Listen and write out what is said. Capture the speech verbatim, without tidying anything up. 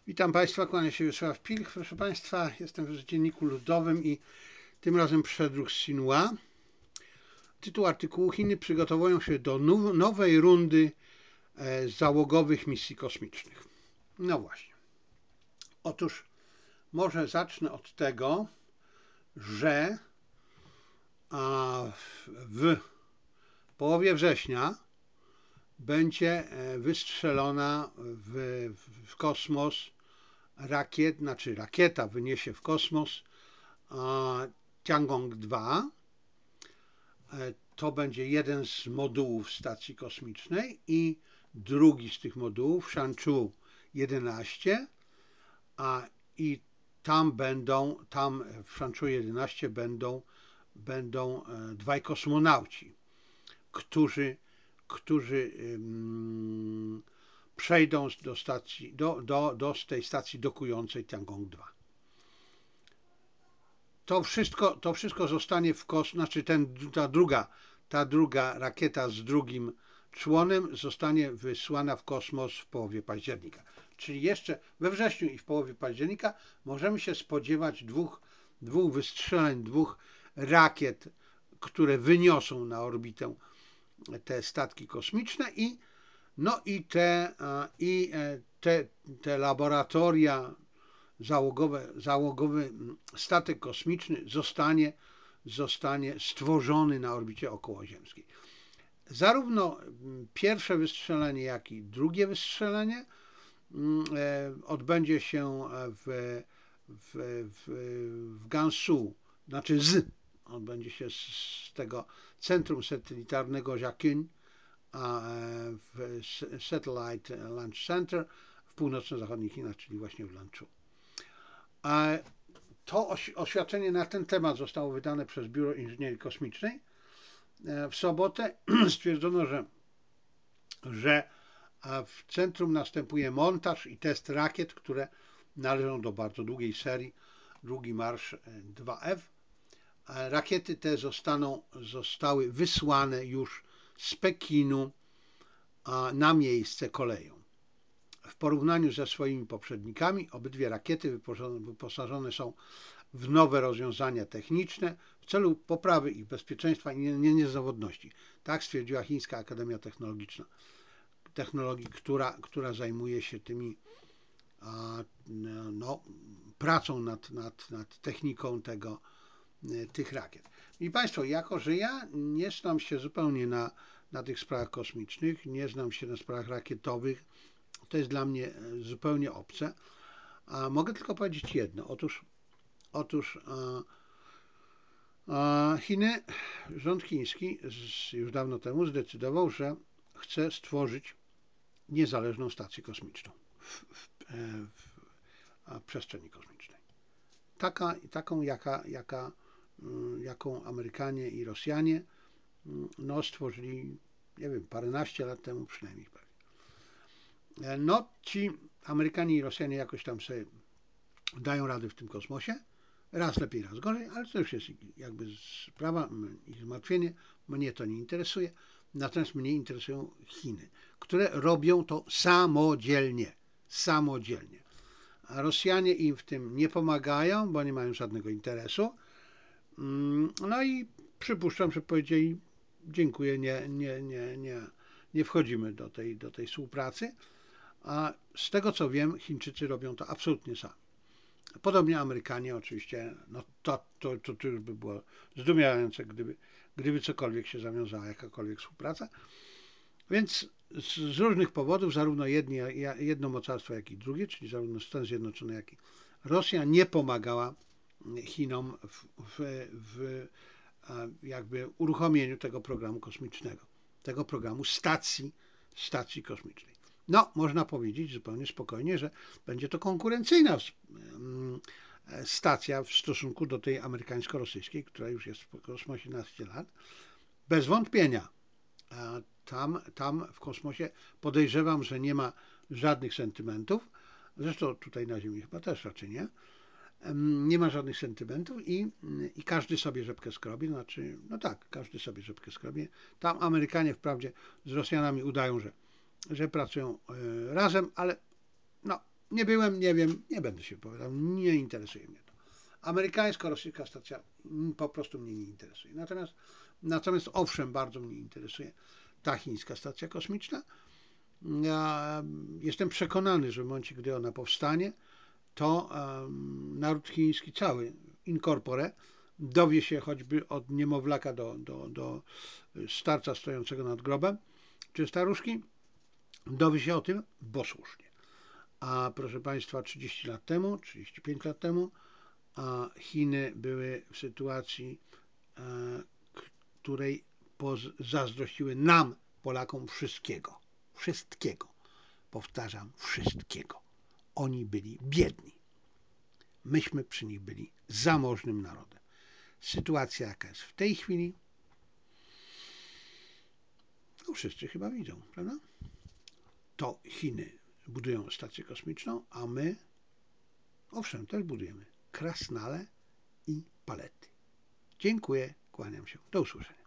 Witam Państwa, kłania się Wiesław Pilch. Proszę Państwa, jestem w Dzienniku Ludowym i tym razem przedruk z Sinua. Tytuł artykułu: Chiny przygotowują się do nowej rundy załogowych misji kosmicznych. No właśnie. Otóż może zacznę od tego, że w połowie września będzie wystrzelona w, w kosmos rakiet, znaczy rakieta wyniesie w kosmos Tiangong dwa. To będzie jeden z modułów stacji kosmicznej i drugi z tych modułów, Shenzhou jedenaście, a i tam będą, tam w Shenzhou jedenaście będą, będą dwaj kosmonauci, którzy, którzy um, przejdą do stacji, do, do, do tej stacji dokującej Tiangong dwa. To wszystko, to wszystko zostanie w kosmos, znaczy ten, ta, druga, ta druga rakieta z drugim członem zostanie wysłana w kosmos w połowie października. Czyli jeszcze we wrześniu i w połowie października możemy się spodziewać dwóch, dwóch wystrzeleń, dwóch rakiet, które wyniosą na orbitę te statki kosmiczne i, no i te, i te, te laboratoria Załogowe, załogowy statek kosmiczny zostanie, zostanie stworzony na orbicie okołoziemskiej. Zarówno pierwsze wystrzelenie, jak i drugie wystrzelenie odbędzie się w, w, w, w Gansu, znaczy z, odbędzie się z tego centrum satelitarnego Jiaqing w Satellite Launch Center w północno-zachodnich Chinach, czyli właśnie w Lanzhou. To oświadczenie na ten temat zostało wydane przez Biuro Inżynierii Kosmicznej. W sobotę stwierdzono, że, że w centrum następuje montaż i test rakiet, które należą do bardzo długiej serii, Długi Marsz dwa F. Rakiety te zostaną, zostały wysłane już z Pekinu na miejsce koleją. W porównaniu ze swoimi poprzednikami obydwie rakiety wyposażone są w nowe rozwiązania techniczne w celu poprawy ich bezpieczeństwa i niezawodności. Tak stwierdziła Chińska Akademia Technologiczna, Technologii, która, która zajmuje się tymi no, pracą nad, nad, nad techniką tego, tych rakiet. I Państwo, jako że ja nie znam się zupełnie na, na tych sprawach kosmicznych, nie znam się na sprawach rakietowych, to jest dla mnie zupełnie obce. A mogę tylko powiedzieć jedno. Otóż, otóż a, a Chiny, rząd chiński z, już dawno temu zdecydował, że chce stworzyć niezależną stację kosmiczną w, w, w, w przestrzeni kosmicznej. Taka, taką, jaka, jaka, jaką Amerykanie i Rosjanie no, stworzyli, nie wiem, paręnaście lat temu przynajmniej. No, ci Amerykanie i Rosjanie jakoś tam sobie dają radę w tym kosmosie, raz lepiej, raz gorzej, ale to już jest jakby sprawa, ich zmartwienie, mnie to nie interesuje, natomiast mnie interesują Chiny, które robią to samodzielnie, samodzielnie. A Rosjanie im w tym nie pomagają, bo nie mają żadnego interesu, no i przypuszczam, że powiedzieli dziękuję, nie, nie, nie, nie, nie wchodzimy do tej, do tej współpracy. A z tego co wiem, Chińczycy robią to absolutnie sami. Podobnie Amerykanie oczywiście, no to, to, to, to już by było zdumiewające, gdyby, gdyby cokolwiek się zawiązała, jakakolwiek współpraca. Więc z, z różnych powodów, zarówno jedni, jedno mocarstwo, jak i drugie, czyli zarówno Stany Zjednoczone, jak i Rosja, nie pomagała Chinom w, w, w jakby uruchomieniu tego programu kosmicznego, tego programu stacji, stacji kosmicznej. No, można powiedzieć zupełnie spokojnie, że będzie to konkurencyjna stacja w stosunku do tej amerykańsko-rosyjskiej, która już jest w kosmosie naście lat. Bez wątpienia. Tam, tam w kosmosie podejrzewam, że nie ma żadnych sentymentów. Zresztą tutaj na Ziemi chyba też raczej nie. Nie ma żadnych sentymentów i, i każdy sobie rzepkę skrobie, znaczy, no tak, każdy sobie rzepkę skrobie. Tam Amerykanie wprawdzie z Rosjanami udają, że, że pracują razem, ale no, Nie byłem, nie wiem, nie będę się wypowiadał, nie interesuje mnie to. Amerykańsko-rosyjska stacja po prostu mnie nie interesuje. Natomiast, natomiast owszem, bardzo mnie interesuje ta chińska stacja kosmiczna. Ja jestem przekonany, że w momencie, gdy ona powstanie, to um, naród chiński cały, in corpore, dowie się choćby od niemowlaka do, do, do starca stojącego nad grobem, czy staruszki, dowie się o tym, bo słusznie. A proszę Państwa, trzydzieści lat temu, trzydzieści pięć lat temu, a Chiny były w sytuacji, e, której zazdrościły nam, Polakom, wszystkiego. Wszystkiego. Powtarzam, wszystkiego. Oni byli biedni. Myśmy przy nich byli zamożnym narodem. Sytuacja, jaka jest w tej chwili, no wszyscy chyba widzą, prawda? To Chiny budują stację kosmiczną, a my, owszem, też budujemy krasnale i palety. Dziękuję, kłaniam się. Do usłyszenia.